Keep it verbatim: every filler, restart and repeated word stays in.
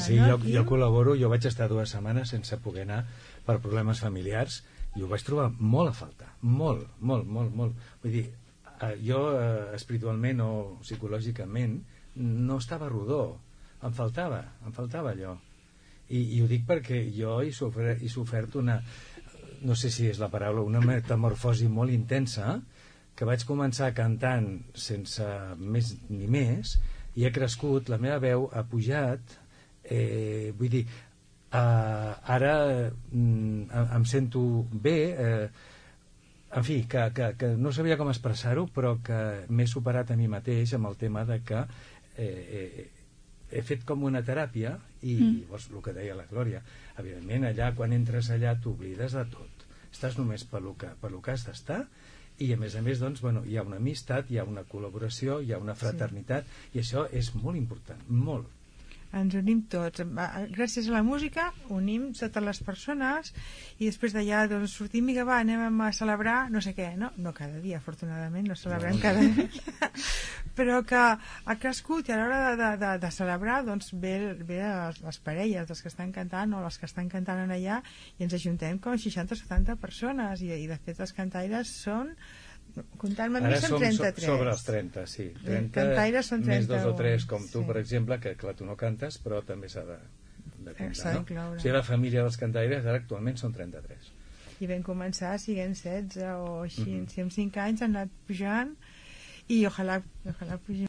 Sí, jo, jo col·laboro, jo vaig estar dues setmanes sense poder anar per problemes familiars i ho vaig trobar molt a faltar, molt, molt, molt, molt. Vull dir, jo eh, espiritualment o psicològicament no estava rodó, em faltava, em faltava allò. I, i ho dic perquè jo he sofert, he sofert una, no sé si és la paraula, una metamorfosi molt intensa, que vaig començar cantant sense més ni més, i he crescut, la meva veu ha pujat, eh, vull dir, eh, ara mm, em sento bé, eh, en fi, que, que, que no sabia com expressar-ho, però que m'he superat a mi mateix amb el tema de que eh, eh, he fet com una teràpia i, mm. i vols, el que deia la Glòria, evidentment allà quan entres allà t'oblides de tot, estàs només per lo que, per lo que has d'estar, i a més a més doncs, bueno, hi ha una amistat, hi ha una col·laboració, hi ha una fraternitat, sí. I això és molt important, molt. Ens unim tots, gràcies a la música unim totes les persones i després d'allà doncs, sortim i va, anem a celebrar no sé què, no, no cada dia afortunadament, no celebrem no. cada dia però que ha crescut i a l'hora de, de, de, de celebrar doncs ve, ve les, les parelles, els que estan cantant o les que estan cantant allà i ens ajuntem com seixanta o setanta persones i, i de fet els cantaires són comptant-me a mi són trenta-tres. Sobre els trenta, sí. trenta, són trenta, més dos o tres, com tu, sí. per exemple, que clar, tu no cantes, però també s'ha de, de comptar, no? O sigui, la família dels cantaires ara actualment són trenta-tres. I vam començar siguent setze o així, Mm-hmm. si en cinc anys han anat pujant i ojalà, ojalà pugin